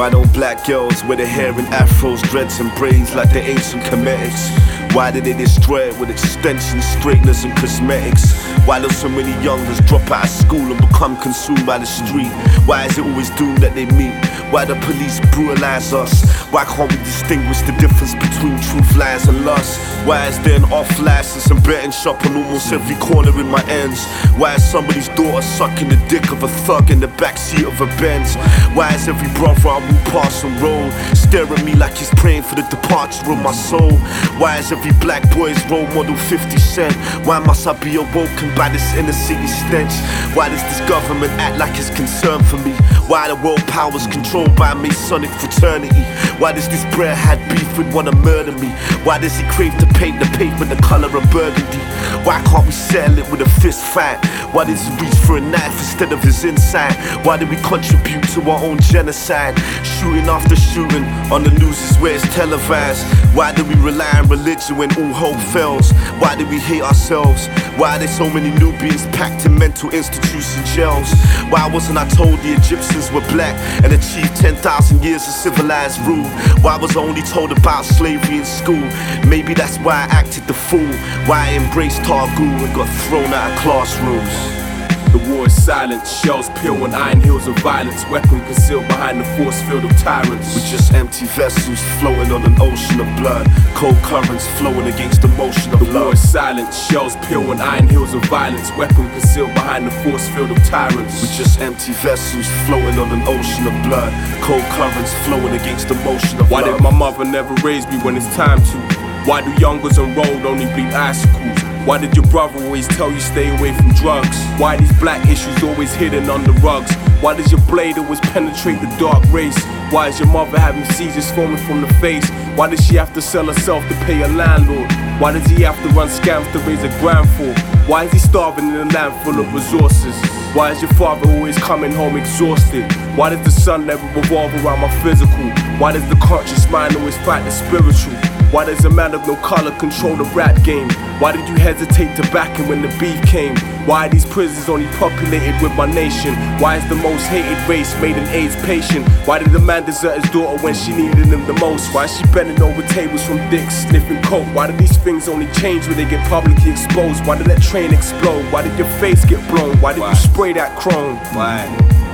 Why don't black girls wear their hair in afros, dreads and braids like the ancient Cometics? Why did they destroy it with extensions, straighteners and cosmetics? Why do so many youngers drop out of school and become consumed by the street? Why is it always doomed that they meet? Why the police brutalize us? Why can't we distinguish the difference between truth, lies and lust? Why is there an off license and betting shop on almost every corner in my ends? Why is somebody's daughter sucking the dick of a thug in the backseat of a Benz? Why is every brother I walk past and roll stare at me like he's praying for the departure of my soul? Why is every black boy's role model 50 Cent? Why must I be awoken by this inner city stench? Why does this government act like it's concerned for me? Why the world power's controlled by a Masonic fraternity? Why does this brer had beef with wanna murder me? Why does he crave to paint the pavement the color of burgundy? Why can't we settle it with a fist fight? Why does he reach for a knife instead of his inside? Why do we contribute to our own genocide? Shooting after shooting on the news is where it's televised. Why do we rely on religion when all hope fails? Why do we hate ourselves? Why are there so many Nubians packed in mental institution jails? Why wasn't I told the Egyptians were black and achieved 10,000 years of civilized rule? Why was I only told about slavery in school? Maybe that's why I acted the fool. Why I embraced Targul and got thrown out of classrooms. The war is silent, shells peel on iron hills of violence, weapon concealed behind the force field of tyrants. We're just empty vessels floating on an ocean of blood, cold currents flowing against the motion of love. The war is silent, shells peel on iron hills of violence, weapon concealed behind the force field of tyrants. We're just empty vessels floating on an ocean of blood, cold currents flowing against the motion of love. Why did my mother never raise me when it's time to? Why do youngers on road only bleed icicles? Why did your brother always tell you stay away from drugs? Why these black issues always hidden under rugs? Why does your blade always penetrate the dark race? Why is your mother having seizures forming from the face? Why does she have to sell herself to pay a landlord? Why does he have to run scams to raise a grand for? Why is he starving in a land full of resources? Why is your father always coming home exhausted? Why does the sun never revolve around my physical? Why does the conscious mind always fight the spiritual? Why does a man of no color control the rap game? Why did you hesitate to back him when the beef came? Why are these prisons only populated with my nation? Why is the most hated race made an AIDS patient? Why did the man desert his daughter when she needed him the most? Why is she bending over tables from dicks, sniffing coke? Why do these things only change when they get publicly exposed? Why did that train explode? Why did your face get blown? Why did you spray that chrome? Why?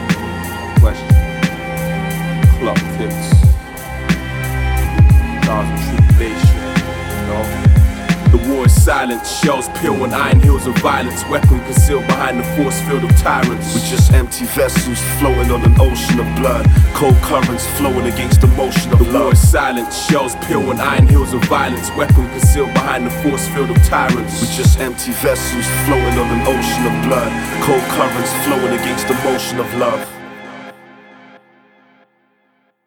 Question. Clock tips. Trials and tribulation. The war is silent, shells peel on iron hills of violence, weapon concealed behind the force field of tyrants. We're just empty vessels floating on an ocean of blood, cold currents flowing against the motion of love. The war is silent, shells peel on iron hills of violence, weapon concealed behind the force field of tyrants. We're just empty vessels floating on an ocean of blood, cold currents flowing against the motion of love.